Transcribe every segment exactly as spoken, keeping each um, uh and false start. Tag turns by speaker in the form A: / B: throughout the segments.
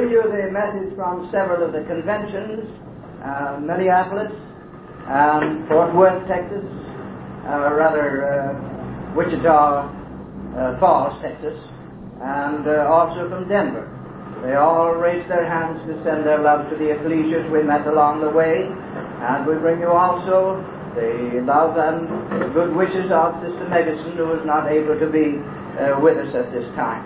A: give you the message from several of the conventions, uh, Minneapolis, and Fort Worth, Texas, uh, rather uh, Wichita uh, Falls, Texas, and uh, also from Denver. They all raised their hands to send their love to the ecclesias we met along the way, and we bring you also the love and the good wishes of Sister Megison, who is not able to be uh, with us at this time.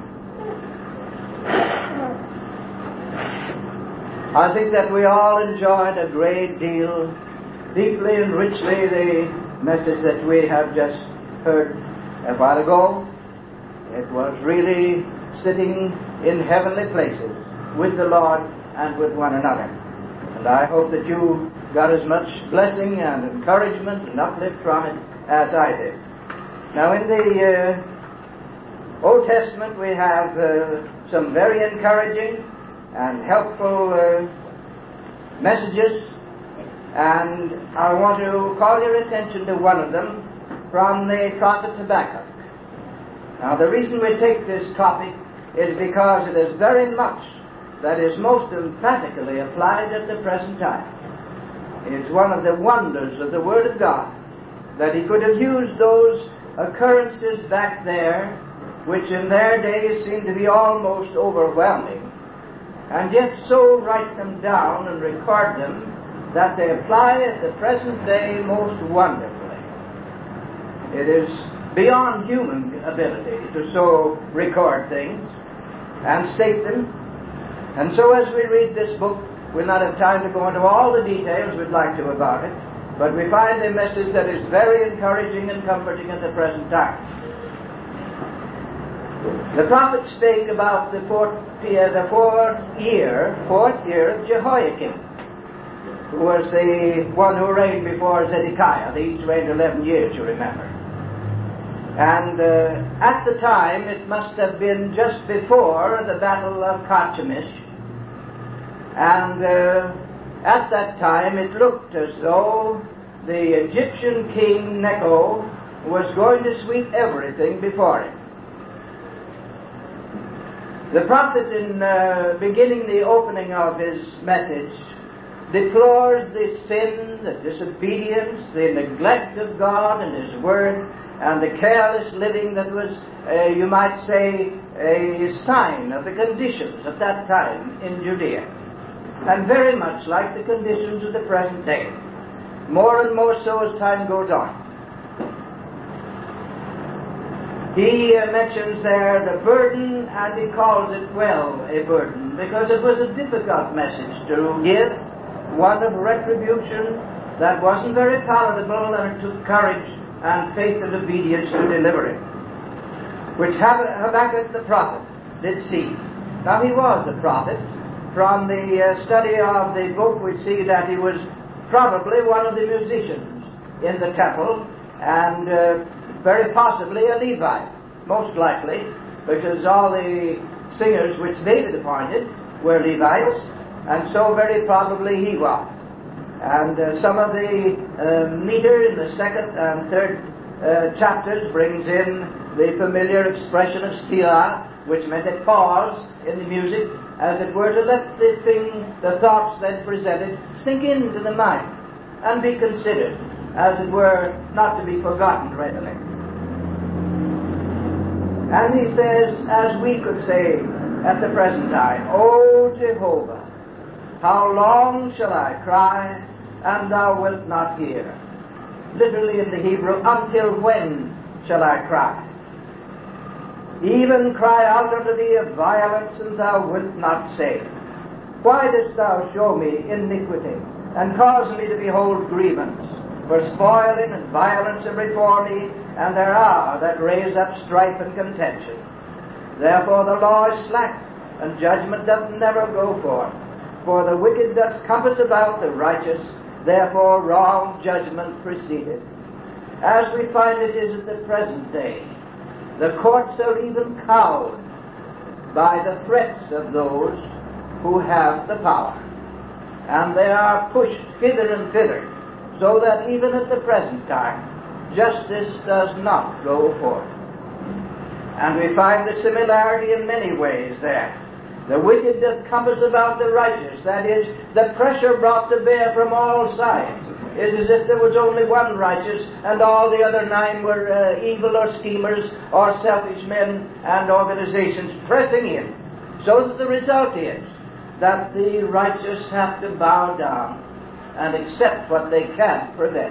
A: I think that we all enjoyed a great deal, deeply and richly, the message that we have just heard a while ago. It was really sitting in heavenly places with the Lord and with one another. And I hope that you got as much blessing and encouragement and uplift from it as I did. Now in the uh, Old Testament we have uh, some very encouraging and helpful uh, messages, and I want to call your attention to one of them from the prophet Habakkuk. Now the reason we take this topic is because it is very much that is most emphatically applied at the present time. It's one of the wonders of the Word of God that He could have used those occurrences back there, which in their days seemed to be almost overwhelming, and yet so write them down and record them that they apply at the present day most wonderfully. It is beyond human ability to so record things and state them. And so as we read this book, we'll not have time to go into all the details we'd like to about it, but we find a message that is very encouraging and comforting at the present time. The prophet spake about the fourth, the fourth year, fourth year of Jehoiakim, who was the one who reigned before Zedekiah. They each reigned eleven years, you remember. And uh, at the time, it must have been just before the Battle of Carchemish. And uh, at that time, it looked as though the Egyptian king Necho was going to sweep everything before him. The prophet, in uh, beginning the opening of his message, deplores the sin, the disobedience, the neglect of God and His Word, and the careless living that was, uh, you might say, a sign of the conditions at that time in Judea. And very much like the conditions of the present day. More and more so as time goes on. He uh, mentions there the burden, and he calls it, well, a burden, because it was a difficult message to give, one of retribution that wasn't very palatable, and it took courage and faith and obedience to deliver it, which Habakkuk the prophet did see. Now he was a prophet. From the uh, study of the book we see that he was probably one of the musicians in the temple, and uh, very possibly a Levite, most likely, because all the singers which David appointed were Levites, and so very probably he was. And uh, some of the uh, meter in the second and third uh, chapters brings in the familiar expression of Selah, which meant a pause in the music, as it were, to let the thing, the thoughts then presented, sink into the mind and be considered, as it were, not to be forgotten readily. And he says, as we could say at the present time, O Jehovah, how long shall I cry, and thou wilt not hear? Literally in the Hebrew, until when shall I cry? Even cry out unto thee of violence, and thou wilt not save. Why dost thou show me iniquity, and cause me to behold grievance? For spoiling and violence are before me, and there are that raise up strife and contention. Therefore the law is slack, and judgment doth never go forth. For the wicked doth compass about the righteous, therefore wrong judgment proceedeth. As we find it is at the present day, the courts are even cowed by the threats of those who have the power. And they are pushed hither and thither, so that even at the present time, justice does not go forth. And we find the similarity in many ways there. The wicked doth compass about the righteous. That is, the pressure brought to bear from all sides is as if there was only one righteous and all the other nine were uh, evil or schemers or selfish men and organizations pressing in. So that the result is that the righteous have to bow down and accept what they can't prevent.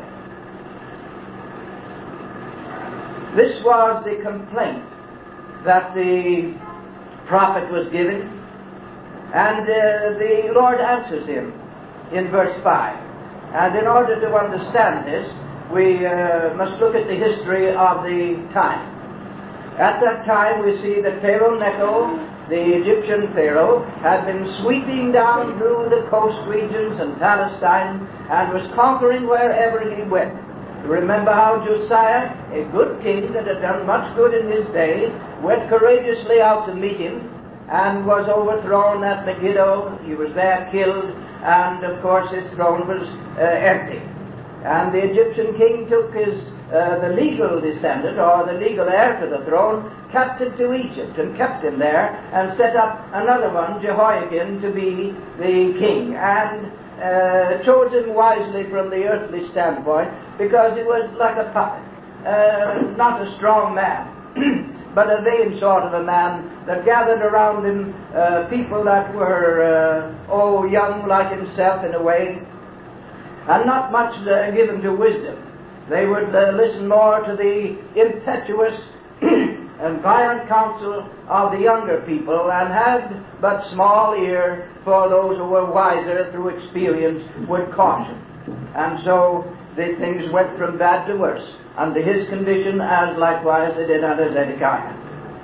A: This was the complaint that the prophet was giving, and uh, the Lord answers him in verse five. And in order to understand this, we uh, must look at the history of the time. At that time, we see that Pharaoh Necho, the Egyptian Pharaoh, had been sweeping down through the coast regions and Palestine and was conquering wherever he went. You remember how Josiah, a good king that had done much good in his day, went courageously out to meet him and was overthrown at Megiddo. He was there killed, and of course his throne was uh, empty. And the Egyptian king took his uh, the legal descendant, or the legal heir to the throne, captive to Egypt, and kept him there, and set up another one, Jehoiakim, to be the king, and uh, chose him wisely from the earthly standpoint, because he was like a puppet, uh, not a strong man, but a vain sort of a man that gathered around him uh, people that were, uh, oh, young like himself in a way, and not much uh, given to wisdom. They would uh, listen more to the impetuous and violent counsel of the younger people, and had but small ear for those who were wiser through experience would caution. And so the things went from bad to worse under his condition, as likewise they did under Zedekiah.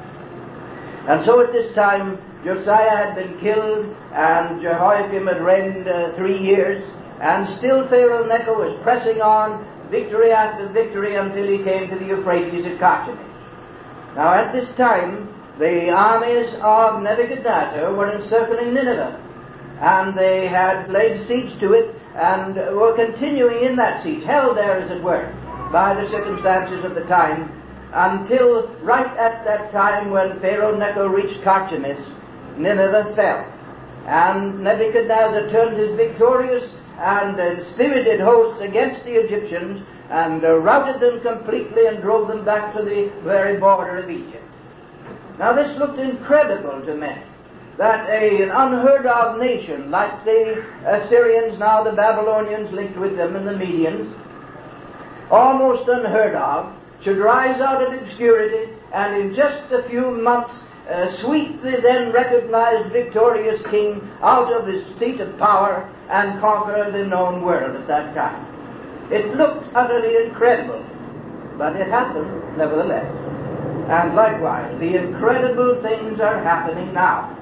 A: And so at this time Josiah had been killed, and Jehoiakim had reigned uh, three years, and still Pharaoh Necho was pressing on, victory after victory, until he came to the Euphrates at Carchemish. Now at this time the armies of Nebuchadnezzar were encircling Nineveh, and they had laid siege to it, and were continuing in that siege, held there as it were, by the circumstances of the time, until right at that time when Pharaoh Necho reached Carchemish, Nineveh fell. And Nebuchadnezzar turned his victorious and uh, spirited hosts against the Egyptians, and uh, routed them completely and drove them back to the very border of Egypt. Now this looked incredible to men, that a, an unheard of nation like the Assyrians, now the Babylonians linked with them, and the Medians, almost unheard of, should rise out of obscurity and in just a few months uh, sweep the then recognized victorious king out of his seat of power and conquer the known world at that time. It looked utterly incredible, but it happened nevertheless. And likewise, the incredible things are happening now.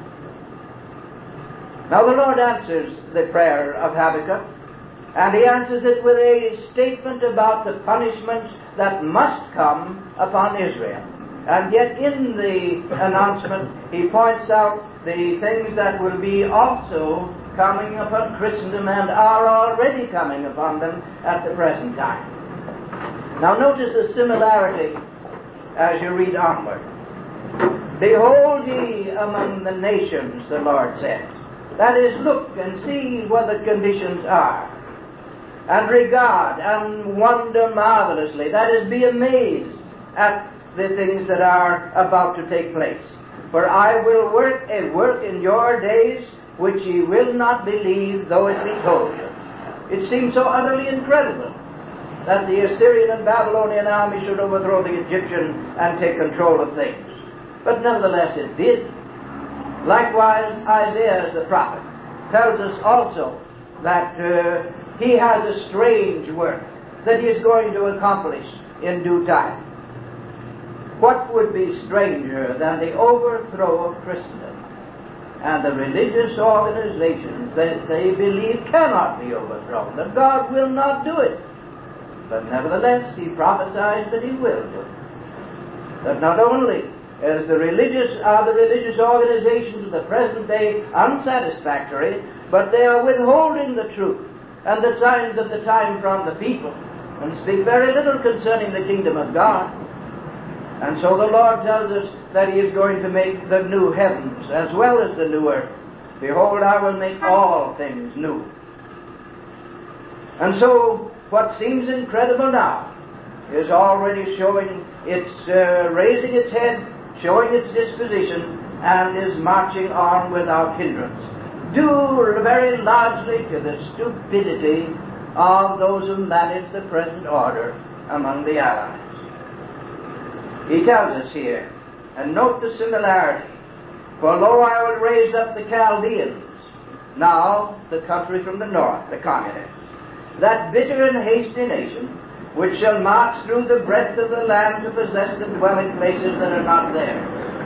A: Now the Lord answers the prayer of Habakkuk, and he answers it with a statement about the punishments that must come upon Israel. And yet in the announcement he points out the things that will be also coming upon Christendom, and are already coming upon them at the present time. Now notice the similarity as you read onward. Behold ye among the nations, the Lord says. That is, look and see what the conditions are, and regard and wonder marvelously. That is, be amazed at the things that are about to take place. For I will work a work in your days which ye will not believe, though it be told you. It seems so utterly incredible that the Assyrian and Babylonian army should overthrow the Egyptian and take control of things. But nevertheless it did. Likewise, Isaiah the prophet tells us also that uh, he has a strange work that he is going to accomplish in due time. What would be stranger than the overthrow of Christendom and the religious organizations that they believe cannot be overthrown, that God will not do it? But nevertheless, he prophesies that he will do it. That not only is the religious, are the religious organizations of the present day unsatisfactory, but they are withholding the truth and the signs of the time from the people, and speak very little concerning the kingdom of God. And so the Lord tells us that He is going to make the new heavens as well as the new earth. Behold, I will make all things new. And so, what seems incredible now is already showing its, uh, raising its head, showing its disposition, and is marching on without hindrance, due very largely to the stupidity of those who manage the present order among the Allies. He tells us here, and note the similarity, for lo, I will raise up the Chaldeans, now the country from the north, the communists, that bitter and hasty nation, which shall march through the breadth of the land to possess the dwelling places that are not theirs.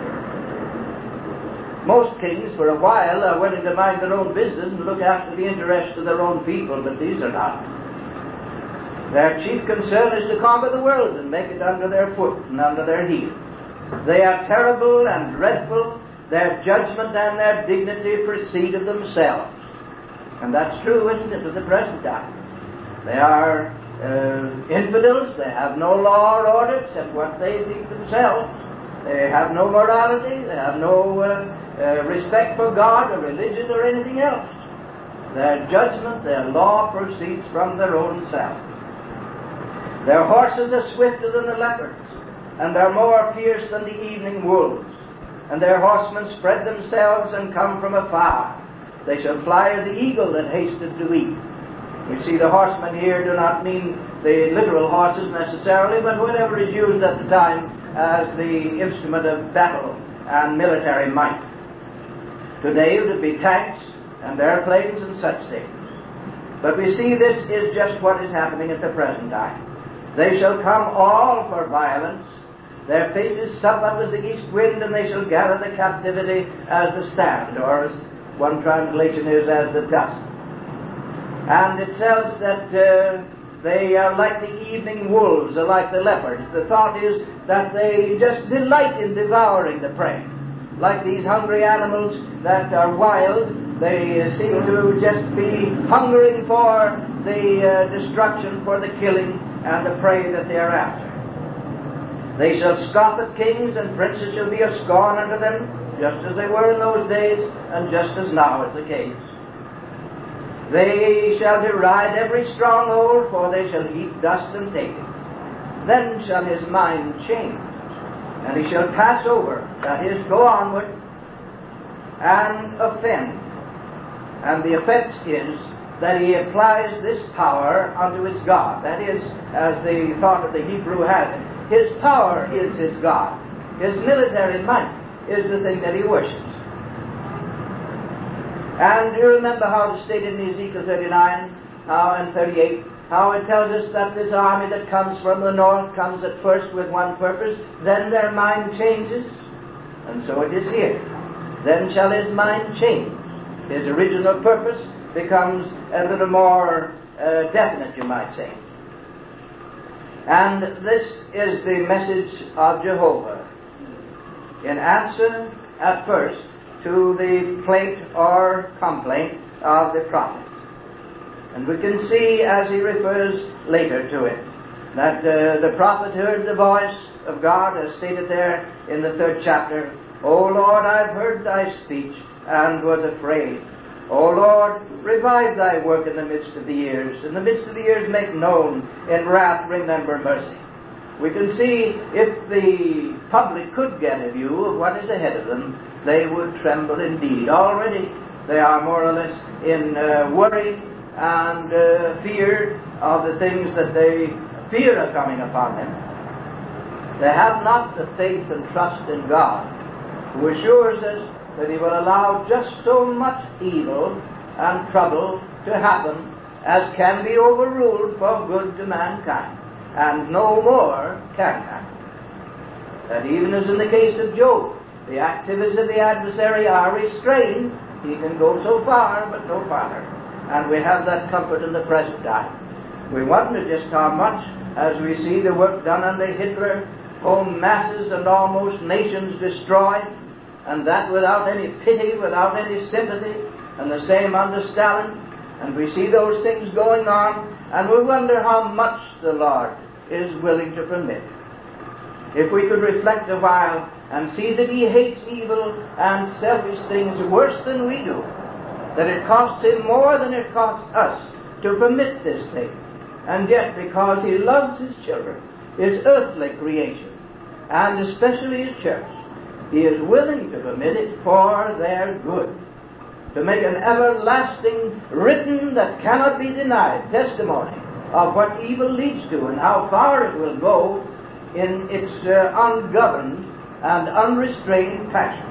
A: Most kings, for a while, are willing to mind their own business and look after the interests of their own people, but these are not. Their chief concern is to conquer the world and make it under their foot and under their heel. They are terrible and dreadful. Their judgment and their dignity proceed of themselves. And that's true, isn't it, at the present time? They are uh, infidels. They have no law or order except what they think themselves. They have no morality. They have no uh, uh, respect for God or religion or anything else. Their judgment, their law proceeds from their own self. Their horses are swifter than the leopards, and are more fierce than the evening wolves. And their horsemen spread themselves and come from afar. They shall fly as the eagle that hasted to eat. We see the horsemen here do not mean the literal horses necessarily, but whatever is used at the time as the instrument of battle and military might. Today it would be tanks and airplanes and such things. But we see this is just what is happening at the present time. They shall come all for violence. Their faces sup up as the east wind, and they shall gather the captivity as the sand, or as one translation is, as the dust. And it tells that uh, they are like the evening wolves, or like the leopards. The thought is that they just delight in devouring the prey. Like these hungry animals that are wild, they uh, seem to just be hungering for the uh, destruction, for the killing, and the prey that they are after. They shall scoff at kings, and princes shall be a scorn unto them, just as they were in those days, and just as now is the case. They shall deride every stronghold, for they shall heap dust and take it. Then shall his mind change, and he shall pass over, that is, go onward, and offend. And the offense is that he applies this power unto his God. That is, as the thought of the Hebrew has it, his power is his God. His military might is the thing that he worships. And you remember how it's stated in Ezekiel thirty-nine how, and thirty-eight, how it tells us that this army that comes from the north comes at first with one purpose, then their mind changes. And so it is here. Then shall his mind change. His original purpose becomes a little more uh, definite, you might say. And this is the message of Jehovah in answer at first to the plaint or complaint of the prophet. And we can see, as he refers later to it, that uh, the prophet heard the voice of God, as stated there in the third chapter. O Lord, I've heard thy speech and was afraid. O Lord, revive thy work in the midst of the years. In the midst of the years make known. In wrath remember mercy. We can see if the public could get a view of what is ahead of them, they would tremble indeed. Already they are more or less in uh, worry and uh, fear of the things that they fear are coming upon them. They have not the faith and trust in God, who assures us that he will allow just so much evil and trouble to happen as can be overruled for good to mankind, and no more can happen. That even as in the case of Job, the activities of the adversary are restrained. He can go so far, but no farther. And we have that comfort in the present time. We wonder just how much, as we see the work done under Hitler, whole masses and almost nations destroyed, and that without any pity, without any sympathy, and the same under Stalin. And we see those things going on, and we wonder how much the Lord is willing to permit. If we could reflect a while and see that he hates evil and selfish things worse than we do, that it costs him more than it costs us to permit this thing, and yet because he loves his children, his earthly creation, and especially his church, he is willing to permit it for their good, to make an everlasting, written that cannot be denied testimony of what evil leads to and how far it will go in its uh, ungoverned and unrestrained passions.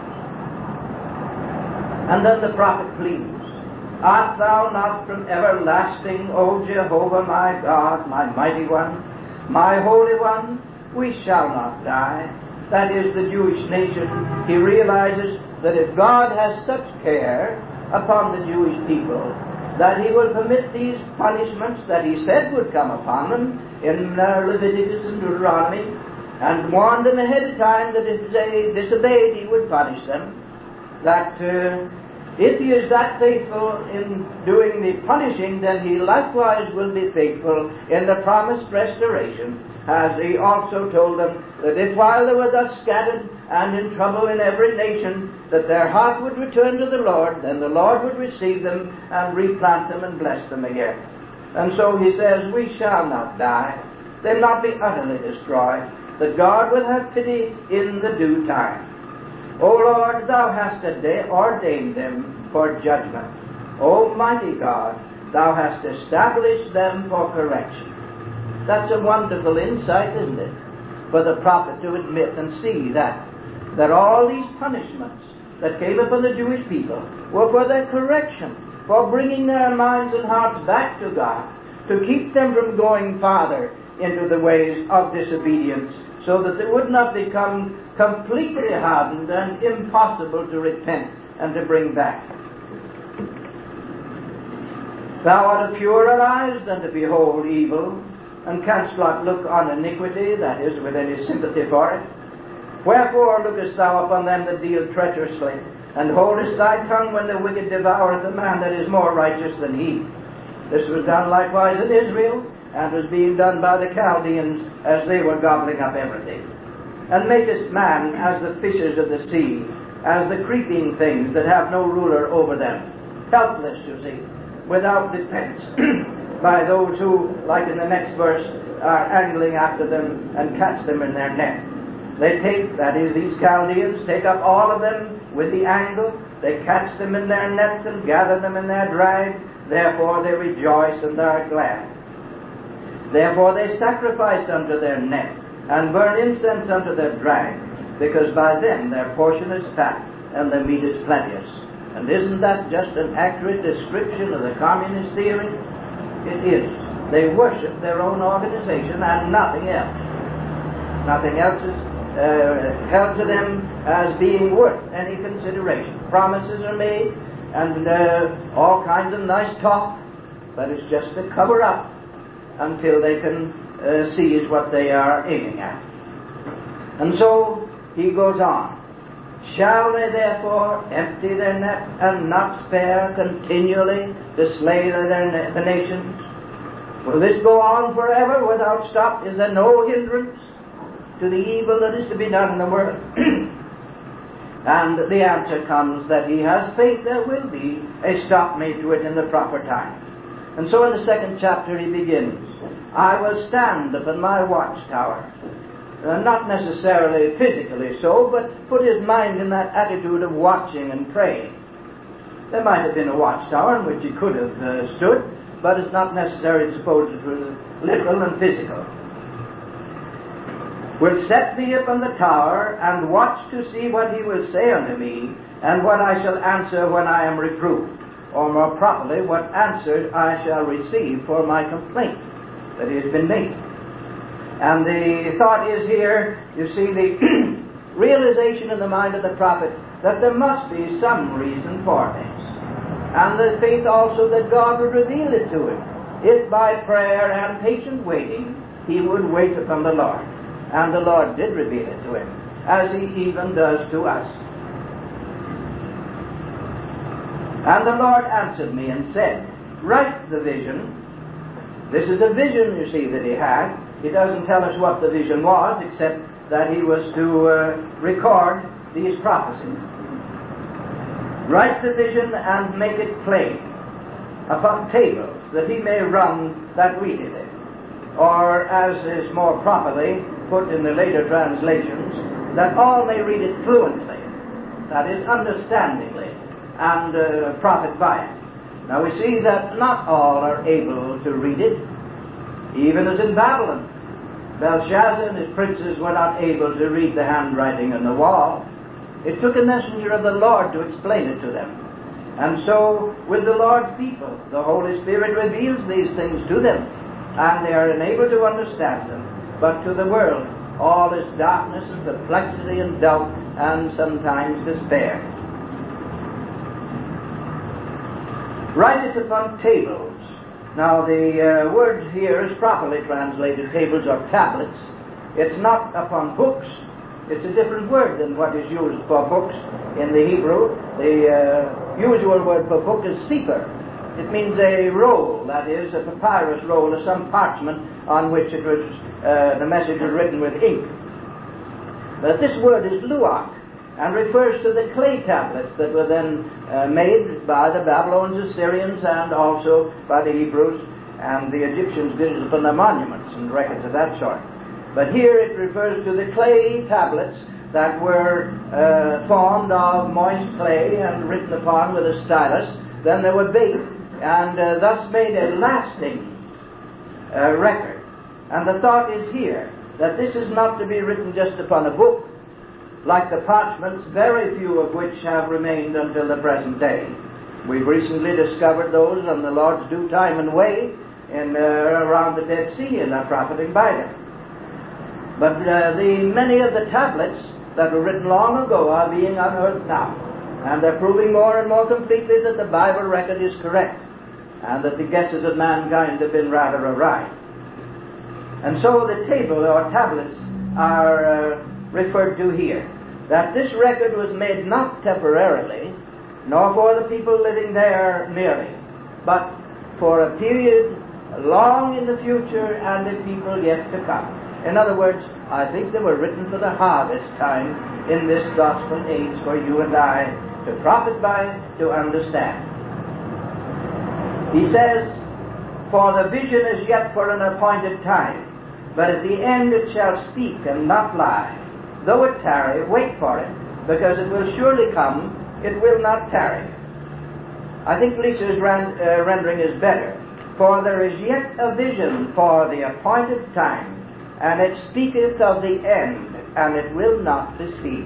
A: And then the prophet pleads, Art thou not from everlasting, O Jehovah my God, my mighty one, my holy one? We shall not die. That is the Jewish nation. He realizes that if God has such care upon the Jewish people, that he will permit these punishments that he said would come upon them in uh, Leviticus and Deuteronomy, and warned them ahead of time that if they disobeyed, he would punish them, that uh, if he is that faithful in doing the punishing, then he likewise will be faithful in the promised restoration, as he also told them that if while they were thus scattered and in trouble in every nation, that their heart would return to the Lord, then the Lord would receive them and replant them and bless them again. And so he says, we shall not die. They'll not be utterly destroyed, that God will have pity in the due time. O Lord, thou hast ordained them for judgment. O mighty God, thou hast established them for correction. That's a wonderful insight, isn't it? For the prophet to admit and see that, that all these punishments that came upon the Jewish people were for their correction, for bringing their minds and hearts back to God, to keep them from going farther into the ways of disobedience, so that they would not become completely hardened and impossible to repent and to bring back. Thou art a purer eyes than to behold evil, and canst not look on iniquity, that is, with any sympathy for it. Wherefore lookest thou upon them that deal treacherously, and holdest thy tongue when the wicked devoureth a man that is more righteous than he? This was done likewise in Israel, and was being done by the Chaldeans as they were gobbling up everything. And makest man as the fishes of the sea, as the creeping things that have no ruler over them, helpless, you see, without defense, by those who, like in the next verse, are angling after them and catch them in their net. They take, that is, these Chaldeans, take up all of them with the angle, they catch them in their nets and gather them in their drag, therefore they rejoice and are glad. Therefore they sacrifice unto their net, and burn incense unto their drag, because by them their portion is fat, and their meat is plenteous. And isn't that just an accurate description of the communist theory? It is. They worship their own organization and nothing else. Nothing else is uh, held to them as being worth any consideration. Promises are made, and uh, all kinds of nice talk, but it's just to cover up until they can uh, seize what they are aiming at. And so he goes on. Shall they therefore empty their net and not spare continually to slay the, the nations? Will this go on forever without stop? Is there no hindrance to the evil that is to be done in the world? And the answer comes that he has faith there will be a stop made to it in the proper time. And so in the second chapter he begins, I will stand upon my watchtower. Uh, not necessarily physically so, but put his mind in that attitude of watching and praying. There might have been a watchtower in which he could have uh, stood, but it's not necessary to suppose it was literal and physical. Will set me upon the tower, and watch to see what he will say unto me, and what I shall answer when I am reproved, or more properly, what answer I shall receive for my complaint that he has been made. And the thought is here, you see, the realization in the mind of the prophet that there must be some reason for this. And the faith also that God would reveal it to him, if by prayer and patient waiting he would wait upon the Lord. And the Lord did reveal it to him, as he even does to us. And the Lord answered me and said, write the vision. This is a vision, you see, that he had. He doesn't tell us what the vision was, except that he was to uh, record these prophecies. Write the vision and make it plain upon tables, that he may run that readeth it. Or, as is more properly put in the later translations, that all may read it fluently, that is, understandingly, and uh, profit by it. Now we see that not all are able to read it, even as in Babylon. Belshazzar and his princes were not able to read the handwriting on the wall. It took a messenger of the Lord to explain it to them. And so, with the Lord's people, the Holy Spirit reveals these things to them, and they are enabled to understand them. But to the world, all is darkness and perplexity and doubt, and sometimes despair. Write it upon tables. Now, the uh, word here is properly translated tables or tablets. It's not upon books. It's a different word than what is used for books in the Hebrew. The uh, usual word for book is sefer. It means a roll, that is, a papyrus roll or some parchment on which it was, uh, the message was written with ink. But this word is luach, and refers to the clay tablets that were then uh, made by the Babylonians, Assyrians, and also by the Hebrews, and the Egyptians did it upon their monuments and records of that sort. But here it refers to the clay tablets that were uh, formed of moist clay and written upon with a stylus. Then they were baked, and uh, thus made a lasting uh, record. And the thought is here that this is not to be written just upon a book, like the parchments, very few of which have remained until the present day. We've recently discovered those on the Lord's due time and way in uh, around the Dead Sea, and are profiting by them. But uh, the many of the tablets that were written long ago are being unearthed now, and they're proving more and more completely that the Bible record is correct, and that the guesses of mankind have been rather awry. And so the table or tablets are uh, referred to here, that this record was made not temporarily, nor for the people living there merely, but for a period long in the future and a people yet to come. In other words, I think they were written for the harvest time in this gospel age for you and I to profit by, to understand. He says, for the vision is yet for an appointed time, but at the end it shall speak and not lie. Though it tarry, wait for it, because it will surely come, it will not tarry. I think Lisa's ran, uh, rendering is better. For there is yet a vision for the appointed time, and it speaketh of the end, and it will not deceive.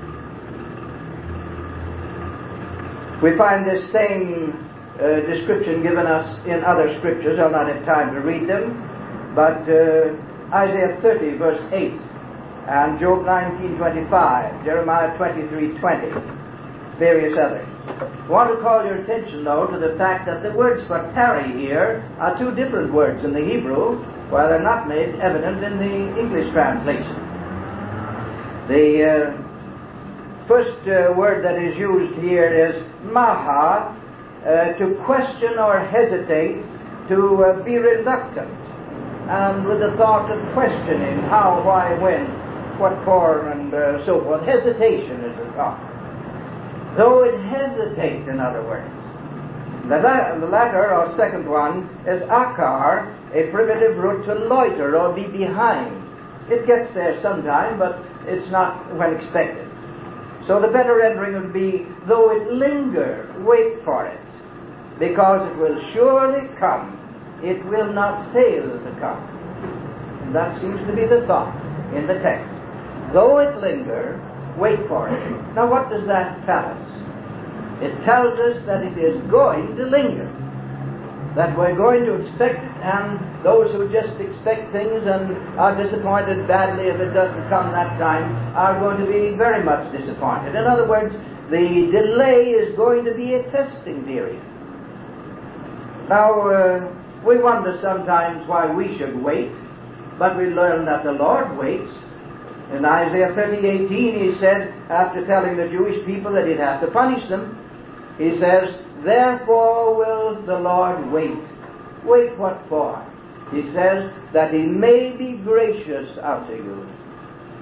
A: We find this same uh, description given us in other scriptures. I'll not have time to read them, but uh, Isaiah thirty, verse eight, and Job nineteen, twenty-five, Jeremiah twenty-three, twenty, various others. I want to call your attention, though, to the fact that the words for tarry here are two different words in the Hebrew, while they're not made evident in the English translation. The uh, first uh, word that is used here is maha, uh, to question or hesitate, to uh, be reluctant, and with the thought of questioning how, why, when, what for, and uh, so forth. Hesitation is the thought. Though it hesitates, in other words. The, la- the latter, or second one, is akar, a primitive root to loiter or be behind. It gets there sometime, but it's not when expected. So the better rendering would be, though it linger, wait for it, because it will surely come. It will not fail to come. And that seems to be the thought in the text. Though it linger, wait for it. Now what does that tell us? It tells us that it is going to linger, that we're going to expect it, and those who just expect things and are disappointed badly if it doesn't come that time are going to be very much disappointed. In other words, the delay is going to be a testing period. Now, uh, we wonder sometimes why we should wait, but we learn that the Lord waits. In Isaiah thirty, eighteen, he said, after telling the Jewish people that he'd have to punish them, he says, therefore will the Lord wait. Wait what for? He says, that he may be gracious unto you.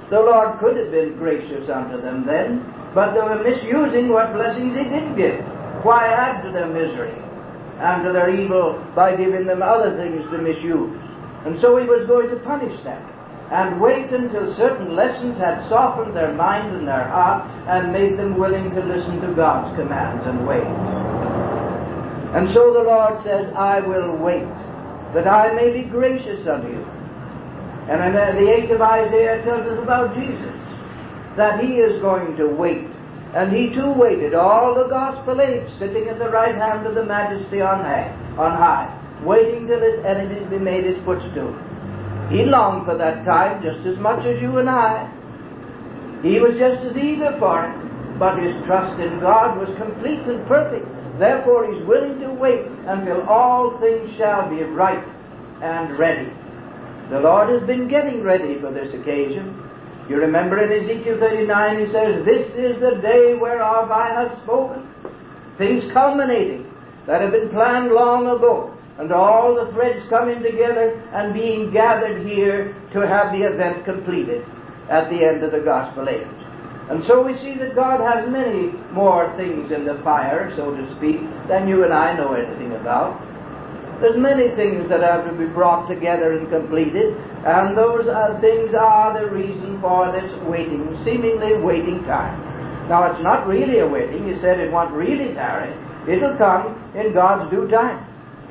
A: The Lord could have been gracious unto them then, but they were misusing what blessings He did give. Why add to their misery and to their evil by giving them other things to misuse? And so He was going to punish them, and wait until certain lessons had softened their mind and their heart and made them willing to listen to God's commands and ways. And so the Lord says, I will wait, that I may be gracious unto you. And in the eighth of Isaiah tells us about Jesus, that He is going to wait. And He too waited all the gospel age, sitting at the right hand of the Majesty on high, on high, waiting till His enemies be made His footstool. He longed for that time just as much as you and I. He was just as eager for it, but His trust in God was complete and perfect. Therefore He's willing to wait until all things shall be right and ready. The Lord has been getting ready for this occasion. You remember in Ezekiel thirty-nine, He says, this is the day whereof I have spoken. Things culminating that have been planned long ago, and all the threads coming together and being gathered here to have the event completed at the end of the gospel age. And so we see that God has many more things in the fire, so to speak, than you and I know anything about. There's many things that have to be brought together and completed, and those uh, things are the reason for this waiting, seemingly waiting time. Now, it's not really a waiting. He said it won't really tarry. It'll come in God's due time.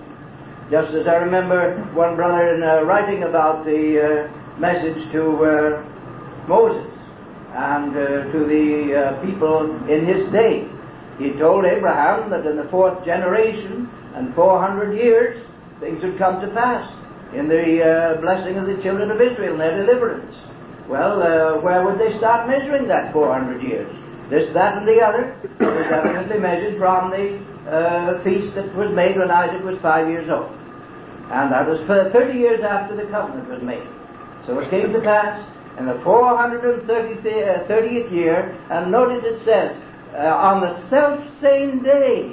A: Just as I remember one brother in, uh, writing about the uh, message to uh, Moses and uh, to the uh, people in his day. He told Abraham that in the fourth generation and four hundred years, things would come to pass in the uh, blessing of the children of Israel and their deliverance. Well, uh, where would they start measuring that four hundred years? This, that, and the other was evidently measured from the uh, feast that was made when Isaac was five years old. And that was for thirty years after the covenant was made. So it came to pass in the four hundred thirtieth year, and notice it says, uh, on the self-same day,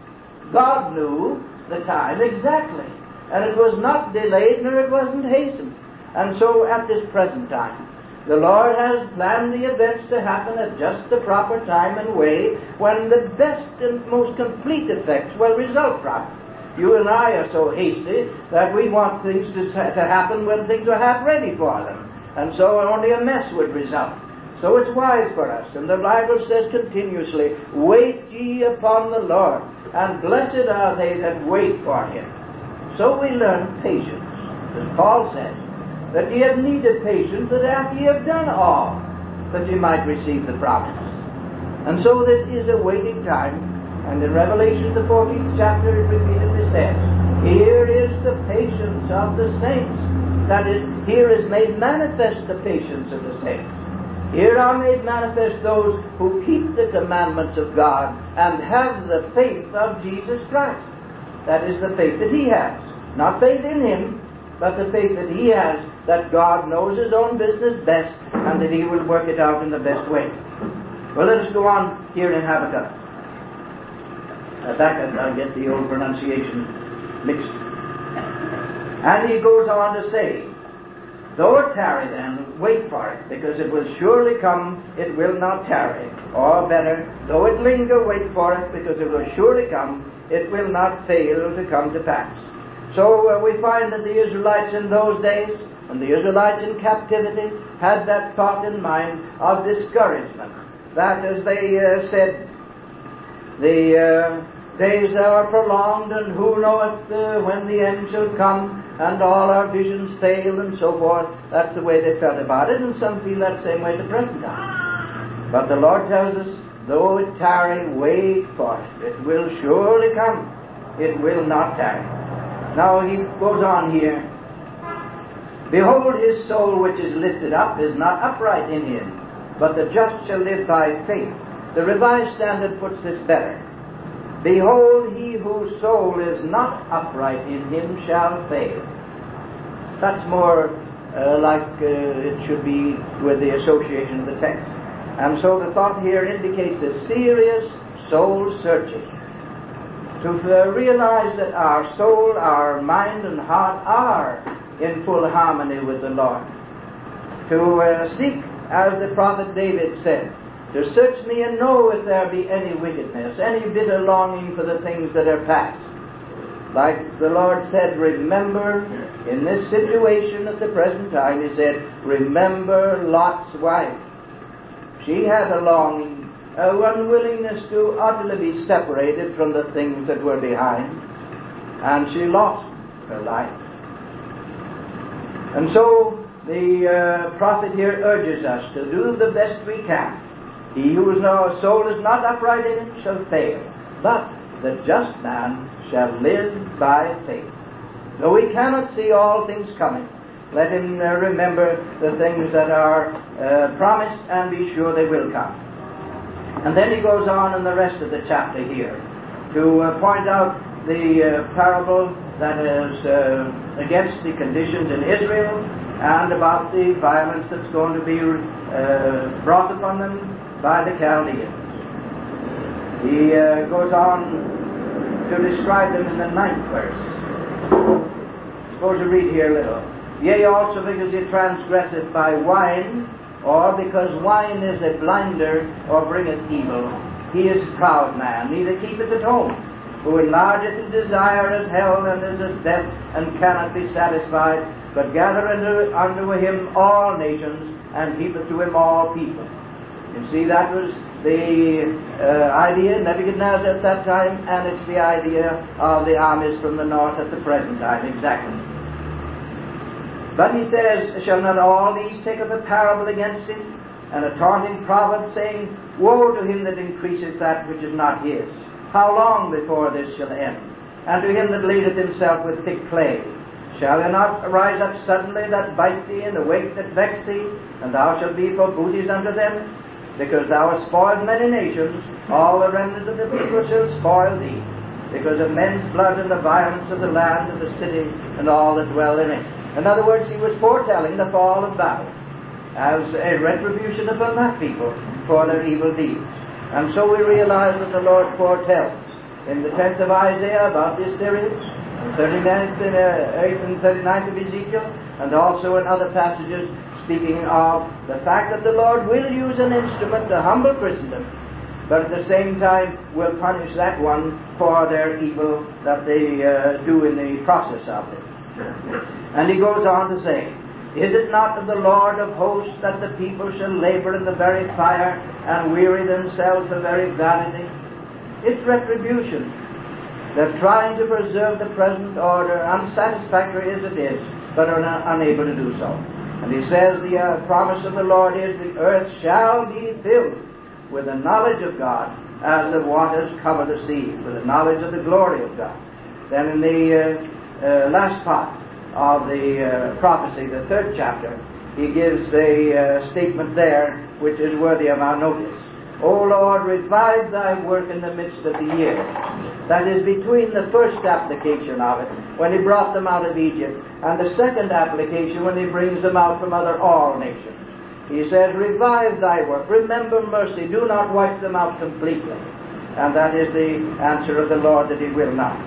A: God knew the time exactly. And it was not delayed, nor it wasn't hastened. And so at this present time, the Lord has planned the events to happen at just the proper time and way, when the best and most complete effects will result from it. You and I are so hasty that we want things to, to happen when things are half ready for them. And so only a mess would result. So it's wise for us. And the Bible says continuously, wait ye upon the Lord, and blessed are they that wait for Him. So we learn patience. As Paul says, that ye have need of patience, that after ye have done all, that ye might receive the promise. And so this is a waiting time. And in Revelation the fourteenth chapter it repeatedly says, here is the patience of the saints. That is, here is made manifest the patience of the saints. Here are made manifest those who keep the commandments of God and have the faith of Jesus Christ. That is the faith that He has. Not faith in Him, but the faith that He has, that God knows His own business best and that He will work it out in the best way. Well, let us go on here in Habakkuk. Habakkuk, I'll get the old pronunciation mixed. And he goes on to say, though it tarry then, wait for it, because it will surely come, it will not tarry. Or better, though it linger, wait for it, because it will surely come, it will not fail to come to pass. So uh, we find that the Israelites in those days, and the Israelites in captivity, had that thought in mind of discouragement. That, as they uh, said, the uh, days are prolonged, and who knoweth uh, when the end shall come, and all our visions fail, and so forth. That's the way they felt about it, and some feel that same way at the present time. But the Lord tells us, though it tarry, wait for it. It will surely come. It will not tarry. Now he goes on here. Behold, his soul which is lifted up is not upright in him, but the just shall live by faith. The Revised Standard puts this better. Behold, he whose soul is not upright in him shall fail. That's more uh, like uh, it should be with the association of the text. And so the thought here indicates a serious soul searching. To uh, realize that our soul, our mind and heart are in full harmony with the Lord. To uh, seek as the prophet David said, to search me and know if there be any wickedness, any bitter longing for the things that are past. Like the Lord said, remember, in this situation at the present time, He said, remember Lot's wife. She had a longing, a unwillingness to utterly be separated from the things that were behind, and she lost her life. And so the uh, prophet here urges us to do the best we can. He whose soul is not upright in it shall fail, but the just man shall live by faith. Though he cannot see all things coming, let him uh, remember the things that are uh, promised and be sure they will come. And then he goes on in the rest of the chapter here to uh, point out the uh, parable that is uh, against the conditions in Israel and about the violence that's going to be uh, brought upon them by the Chaldeans. He uh, goes on to describe them in the ninth verse. Suppose you read here a little. Yea, also because he transgresseth by wine, or because wine is a blinder, or bringeth evil. He is a proud man, neither keepeth at home, who enlargeth his desire as hell, and is as death, and cannot be satisfied, but gathereth unto, unto him all nations, and heapeth to him all people. You see, that was the uh, idea in Nebuchadnezzar at that time, and it's the idea of the armies from the north at the present time, exactly. But he says, shall not all these take up a parable against him, and a taunting proverb, saying, woe to him that increaseth that which is not his. How long before this shall end? And to him that ladeth himself with thick clay. Shall there not arise up suddenly that bite thee, and awake that vex thee, and thou shalt be for booties unto them? Because thou hast spoiled many nations, all the remnant of the people shall spoil thee, because of men's blood and the violence of the land of the city and all that dwell in it. In other words, he was foretelling the fall of Babel as a retribution upon that people for their evil deeds. And so we realize that the Lord foretells in the tenth of Isaiah about the Assyrians, and thirty-ninth and eighth and thirty-ninth of Ezekiel, and also in other passages speaking of the fact that the Lord will use an instrument to humble Christendom, but at the same time will punish that one for their evil that they uh, do in the process of it. And he goes on to say, is it not of the Lord of hosts that the people shall labor in the very fire and weary themselves for very vanity? It's retribution. They're trying to preserve the present order, unsatisfactory as it is, but are not unable to do so. And he says the uh, promise of the Lord is the earth shall be filled with the knowledge of God as the waters cover the sea, with the knowledge of the glory of God. Then in the uh, uh, last part of the uh, prophecy, the third chapter, he gives a uh, statement there which is worthy of our notice. O Lord, revive thy work in the midst of the year. That is between the first application of it, when he brought them out of Egypt, and the second application when he brings them out from other all nations. He says, revive thy work, remember mercy, do not wipe them out completely. And that is the answer of the Lord, that he will not.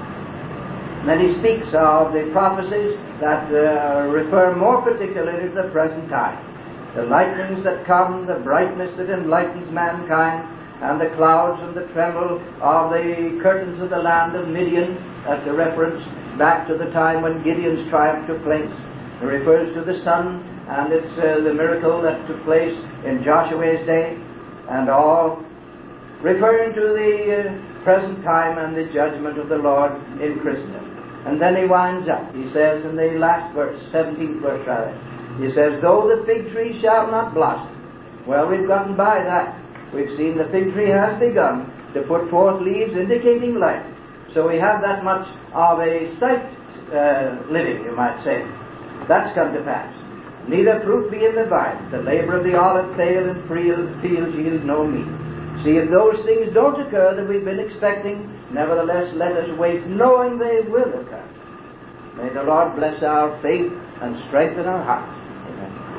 A: And then he speaks of the prophecies that uh, refer more particularly to the present time. The lightnings that come, the brightness that enlightens mankind, and the clouds and the tremble of the curtains of the land of Midian. That's a reference back to the time when Gideon's triumph took place. It refers to the sun, and it's uh, the miracle that took place in Joshua's day, and all referring to the uh, present time and the judgment of the Lord in Christendom. And then he winds up. He says in the last verse, seventeenth verse rather, he says, though the fig tree shall not blossom. Well, we've gotten by that. We've seen the fig tree has begun to put forth leaves indicating life. So we have that much of a sight uh, living, you might say. That's come to pass. Neither fruit be in the vine. The labor of the olive fail, and fields yield no meat. See, if those things don't occur that we've been expecting, nevertheless let us wait, knowing they will occur. May the Lord bless our faith and strengthen our hearts.